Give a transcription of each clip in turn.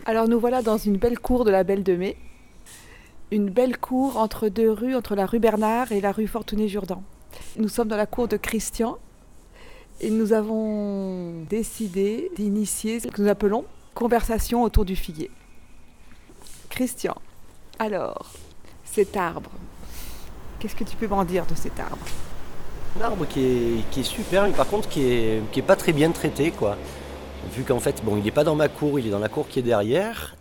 Alors nous voilà dans une belle cour de la Belle de Mai. Une belle cour entre deux rues, entre la rue Bernard et la rue Fortuné-Jourdan. Nous sommes dans la cour de Christian et nous avons décidé d'initier ce que nous appelons conversation autour du figuier. Christian, alors, cet arbre, qu'est-ce que tu peux m'en dire de cet arbre ? Un arbre qui est super, mais par contre qui est pas très bien traité, quoi. Vu qu'en fait, bon, il n'est pas dans ma cour, il est dans la cour qui est derrière,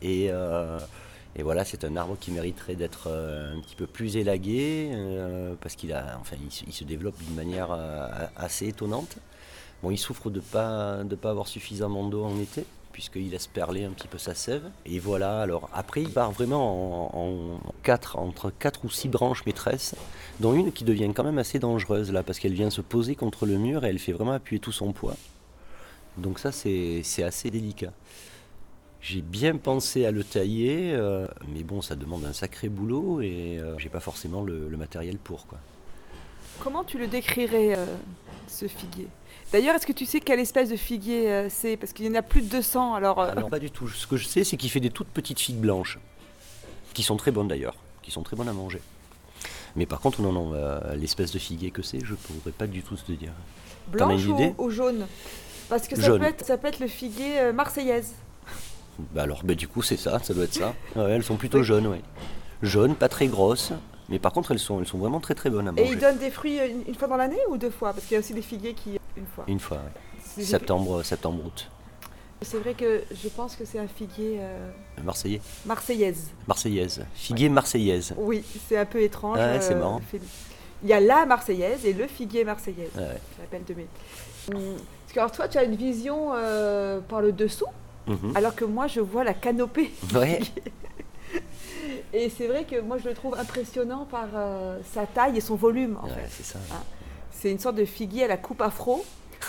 et voilà, c'est un arbre qui mériterait d'être un petit peu plus élagué, parce il se développe d'une manière assez étonnante. Bon, il souffre de pas avoir suffisamment d'eau en été, puisqu'il laisse perler un petit peu sa sève. Et voilà, alors après, il part vraiment entre 4 ou 6 branches maîtresses, dont une qui devient quand même assez dangereuse, là, parce qu'elle vient se poser contre le mur et elle fait vraiment appuyer tout son poids. Donc ça, c'est assez délicat. J'ai bien pensé à le tailler, mais bon, ça demande un sacré boulot et j'ai pas forcément le matériel pour, quoi. Comment tu le décrirais, ce figuier ? D'ailleurs, est-ce que tu sais quelle espèce de figuier c'est ? Parce qu'il y en a plus de 200, alors... Alors pas du tout. Ce que je sais, c'est qu'il fait des toutes petites figues blanches, qui sont très bonnes d'ailleurs, qui sont très bonnes à manger. Mais par contre, non, l'espèce de figuier que c'est, je pourrais pas du tout te dire. T'en as Blanche une idée ? ou jaune ? Parce que Jaune. ça peut être le figuier marseillaise. Du coup, c'est ça doit être ça. Ouais, elles sont plutôt jaunes, oui. Jaunes, pas très grosses, mais par contre, elles sont vraiment très très bonnes à manger. Et ils donnent des fruits une fois dans l'année ou 2 fois ? Parce qu'il y a aussi des figuiers qui... Une fois. Une fois, ouais. C'est- Septembre, août. C'est vrai que je pense que c'est un figuier Marseillais. marseillaise. Marseillaise. Figuier marseillaise. Oui, c'est un peu étrange. Ah ouais, c'est marrant. Il y a la marseillaise et le figuier marseillaise, Ah ouais. je l'appelle de mai. Parce que alors toi, tu as une vision par le dessous, Mhm. alors que moi, je vois la canopée. Ouais. Et c'est vrai que moi, je le trouve impressionnant par sa taille et son volume, en Ouais, fait. c'est ça. Ah. C'est une sorte de figuier à la coupe afro.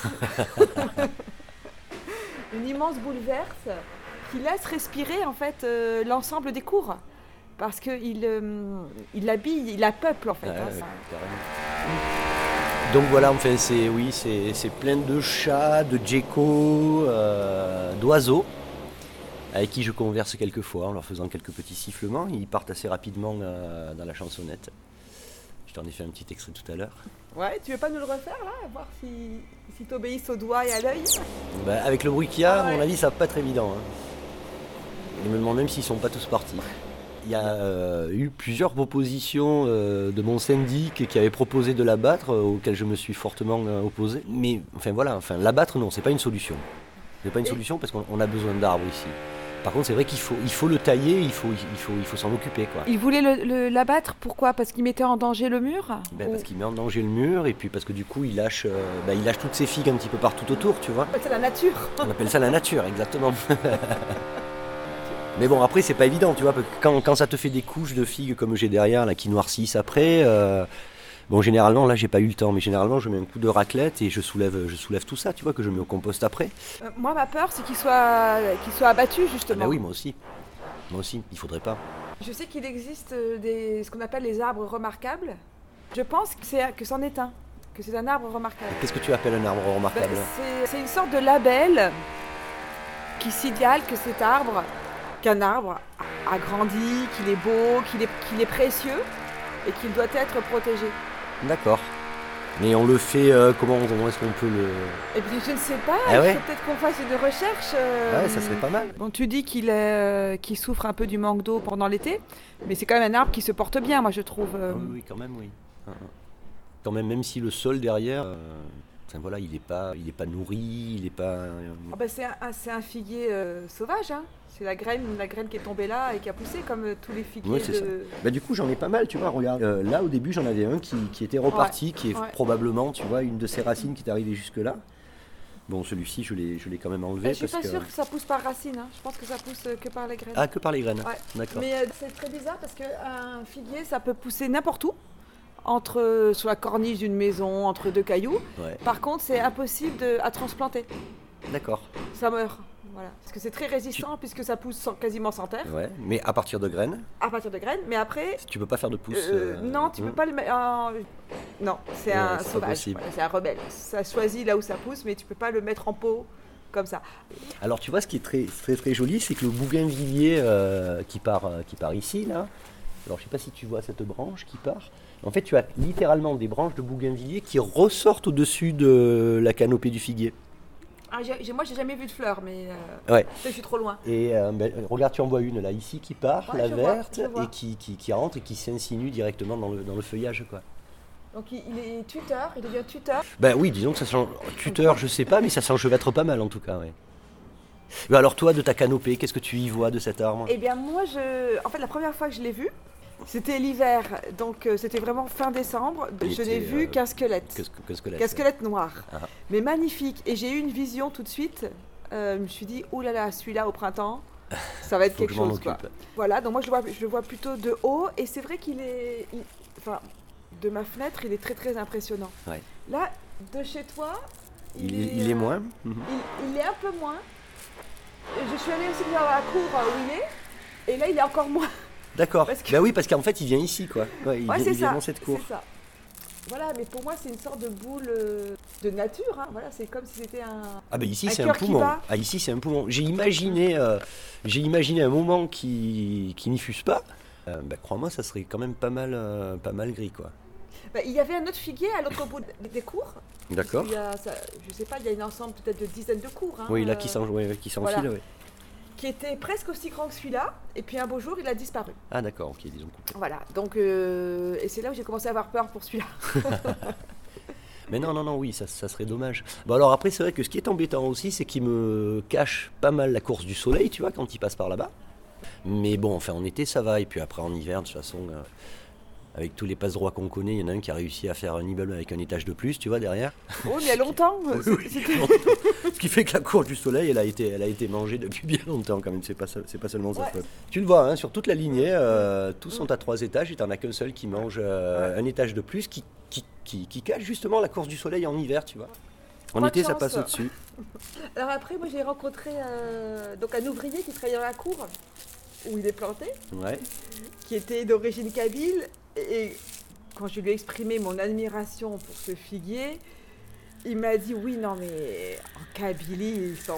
Une immense boule verte qui laisse respirer, en fait, l'ensemble des cours. Parce qu'il il habille, il la peuple, en fait. Ouais, hein, ouais, ça. carrément. Donc voilà, enfin, c'est plein de chats, de geckos, d'oiseaux, avec qui je converse quelquefois en leur faisant quelques petits sifflements. Ils partent assez rapidement dans la chansonnette. Je t'en ai fait un petit extrait tout à l'heure. Ouais, tu veux pas nous le refaire là, voir si t'obéissent au doigt et à l'œil? Avec le bruit qu'il y a, Ah ouais. à mon avis, ça va pas être évident, hein. Je me demande même s'ils sont pas tous partis. Il y a eu plusieurs propositions de mon syndic qui avait proposé de l'abattre, auxquelles je me suis fortement opposé. Mais l'abattre, non, c'est pas une solution. C'est pas une solution parce qu'on a besoin d'arbres ici. Par contre, c'est vrai qu'il faut le tailler, il faut s'en occuper, quoi. Il voulait l'abattre, pourquoi? Parce qu'il mettait en danger le mur? Parce qu'il met en danger le mur et puis parce que du coup il lâche toutes ses figues un petit peu partout autour, tu vois. C'est la nature. On appelle ça la nature, exactement. Mais bon, après c'est pas évident, tu vois, parce que quand ça te fait des couches de figues comme j'ai derrière là qui noircissent après, généralement là j'ai pas eu le temps, mais généralement je mets un coup de raclette et je soulève tout ça, tu vois, que je mets au compost après. Moi, ma peur, c'est qu'il soit abattu, justement. Oui, moi aussi, il faudrait pas. Je sais qu'il existe ce qu'on appelle les arbres remarquables. Je pense que c'en est un, que c'est un arbre remarquable. Qu'est-ce que tu appelles un arbre remarquable? C'est une sorte de label qui signale que cet arbre, qu'un arbre a grandi, qu'il est beau, qu'il est précieux et qu'il doit être protégé. D'accord. Mais on le fait comment est-ce qu'on peut le... Eh bien, je ne sais pas, Ah ouais. il faut peut-être qu'on fasse une recherche. Ouais, ça serait pas mal. Bon, tu dis qu'il souffre un peu du manque d'eau pendant l'été, mais c'est quand même un arbre qui se porte bien, moi je trouve. Oui, quand même, oui. Quand même si le sol derrière, il est pas nourri, il est pas... C'est un figuier sauvage, hein. C'est la graine qui est tombée là et qui a poussé comme tous les figuiers. Oui, c'est ça. Du coup, j'en ai pas mal, tu vois, regarde. Là, au début, j'en avais un qui était reparti, qui est probablement, tu vois, une de ses racines qui est arrivée jusque-là. Bon, celui-ci, je l'ai quand même enlevé. Je suis pas sûre que ça pousse par racine, hein. Je pense que ça pousse que par les graines. Ah, que par les graines. Ouais. D'accord. Mais c'est très bizarre parce qu'un figuier, ça peut pousser n'importe où, sur la corniche d'une maison, entre 2 cailloux. Ouais. Par contre, c'est impossible à transplanter. D'accord. Ça meurt. Voilà. Parce que c'est très résistant puisque ça pousse quasiment sans terre. Ouais, mais à partir de graines. À partir de graines, mais après... Tu peux pas faire de pouce. Non, tu peux pas le mettre... Non, c'est un c'est pas sauvage. possible. Voilà, c'est un rebelle. Ça choisit là où ça pousse, mais tu peux pas le mettre en pot comme ça. Alors tu vois, ce qui est très très, très joli, c'est que le bougainvillier qui part ici, là, alors je sais pas si tu vois cette branche qui part, en fait tu as littéralement des branches de bougainvillier qui ressortent au-dessus de la canopée du figuier. Ah, moi, j'ai jamais vu de fleurs, mais Ouais. je suis trop loin. Et regarde, tu en vois une là ici qui part, Ouais, la je vois, verte, je vois. et qui rentre et qui s'insinue directement dans le feuillage, quoi. Donc il est tuteur, il devient tuteur. Ben oui, disons que ça sent tuteur, je sais pas, mais ça s'enchevêtre pas mal en tout cas, ouais. Mais alors toi, de ta canopée, qu'est-ce que tu y vois de cet arbre? Eh bien moi, en fait la première fois que je l'ai vu, c'était l'hiver, donc c'était vraiment fin décembre. Il Je n'ai était, vu qu'un squelette. Qu'un squelette noir. Ah. Mais magnifique. Et j'ai eu une vision tout de suite. Je me suis dit, oh là là, celui-là au printemps, ça va être Faut que quelque je m'en chose, quoi. occupe. Voilà, donc moi je le vois plutôt de haut. Et c'est vrai enfin, de ma fenêtre, il est très très impressionnant. Ouais. Là, de chez toi, Il est moins. Mhm. il est un peu moins. Et je suis allée aussi dans la cour où il est. Et là, il est encore moins. D'accord. Parce que- Ben oui, parce qu'en fait, il vient ici, quoi. Ouais, Ouais, c'est il vient ça. dans cette cour. C'est ça. Voilà, mais pour moi, c'est une sorte de boule de nature. Hein. Voilà, c'est comme si c'était un. Ah ben ici, Un c'est un cœur qui poumon. bat. Ah ici, c'est un poumon. J'ai imaginé un moment qui n'y fût pas. Ben, crois-moi, ça serait quand même pas mal gris, quoi. Bah, il y avait un autre figuier à l'autre bout des cours. D'accord. Je sais pas, il y a une ensemble peut-être de dizaines de cours. Hein, Oui, là, qui s'enfile, voilà. oui. Qui était presque aussi grand que celui-là. Et puis un beau jour, il a disparu. Ah d'accord, ok, disons coupé. Voilà, donc et c'est là où j'ai commencé à avoir peur pour celui-là. Mais non, oui, ça serait dommage. Bon alors après, c'est vrai que ce qui est embêtant aussi, c'est qu'il me cache pas mal la course du soleil, tu vois, quand il passe par là-bas. Mais bon, enfin en été, ça va. Et puis après, en hiver, de toute façon, avec tous les passe-droits qu'on connaît, il y en a un qui a réussi à faire un immeuble avec un étage de plus, tu vois, derrière. Oh, mais il y a longtemps. Oui, C'était- Ce qui fait que la course du soleil, elle a été mangée depuis bien longtemps quand même, c'est pas seulement sa Ouais. faute. Tu le vois, hein, sur toute la lignée, tous sont à 3 étages et t'en as qu'un seul qui mange un étage de plus, qui cache justement la course du soleil en hiver, tu vois. En Pas de été, ça chance. passe au-dessus. Alors après, moi j'ai rencontré donc un ouvrier qui travaillait dans la cour où il est planté, Ouais. qui était d'origine kabyle. Et quand je lui ai exprimé mon admiration pour ce figuier, il m'a dit oui, non mais en Kabylie, ils sont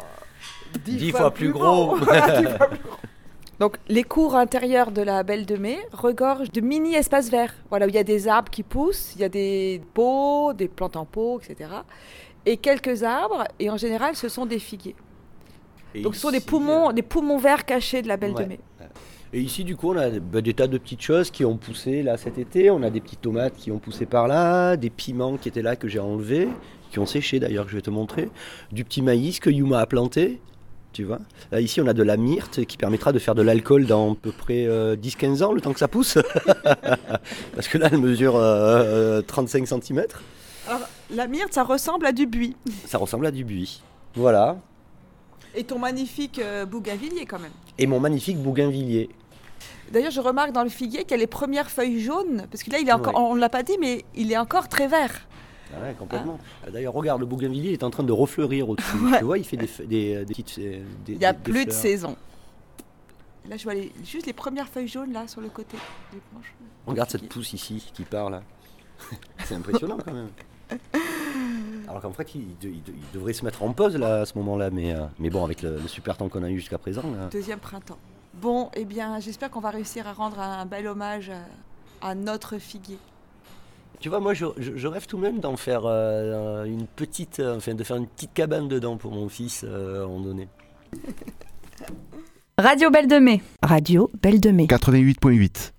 10 fois plus gros. Voilà, 10 fois plus gros. Donc les cours intérieures de la Belle de Mai regorgent de mini espaces verts, voilà, où il y a des arbres qui poussent, il y a des pots, des plantes en pot, etc. Et quelques arbres, et en général ce sont des figuiers. Et Donc ce sont ici, des poumons verts cachés de la Belle ouais. de Mai. Et ici, du coup, on a des tas de petites choses qui ont poussé là cet été. On a des petites tomates qui ont poussé par là, des piments qui étaient là que j'ai enlevés, qui ont séché d'ailleurs, que je vais te montrer. Du petit maïs que Yuma a planté, tu vois. Là, ici, on a de la myrte qui permettra de faire de l'alcool dans à peu près 10-15 ans, le temps que ça pousse. Parce que là, elle mesure 35 cm. Alors la myrte, ça ressemble à du buis. Ça ressemble à du buis. Voilà. Et ton magnifique bougainvillier quand même. Et mon magnifique bougainvillier. D'ailleurs, je remarque dans le figuier qu'il y a les premières feuilles jaunes, parce que là, il est encore, Ouais. on ne l'a pas dit, mais il est encore très vert. Ah ouais, complètement. D'ailleurs, regarde, le bougainvillier est en train de refleurir au-dessus. Ouais. Tu vois, il fait des petites. Il n'y a plus de fleurs. saison. Là, je vois juste les premières feuilles jaunes là sur le côté des branches. Regarde cette pousse ici qui part là. C'est impressionnant quand même. Alors qu'en fait, il devrait se mettre en pause là à ce moment-là, mais bon, avec le super temps qu'on a eu jusqu'à présent. Là. Deuxième printemps. Bon, eh bien, j'espère qu'on va réussir à rendre un bel hommage à notre figuier. Tu vois, moi, je rêve tout de même d'en faire une petite, de faire une petite cabane dedans pour mon fils à un moment donné. Radio Belle de Mai. Radio Belle de Mai. 88.8.